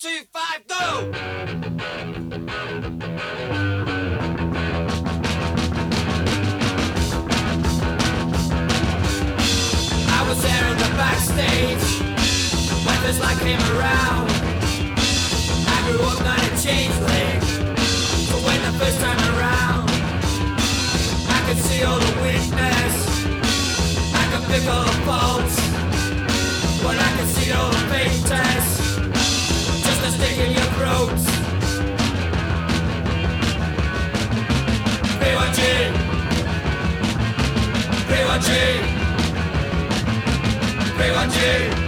two, five, go! I was there in the backstage when this light came around. I grew up not a changeling, but when the first time around, I could see all the weakness, I could pick all the faults, but I could see all the fake tests, just a stick in your throat. B1G, B1G, B1G.